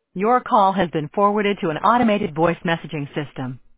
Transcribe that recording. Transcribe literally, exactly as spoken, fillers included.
Your call has been forwarded to an automated voice messaging system.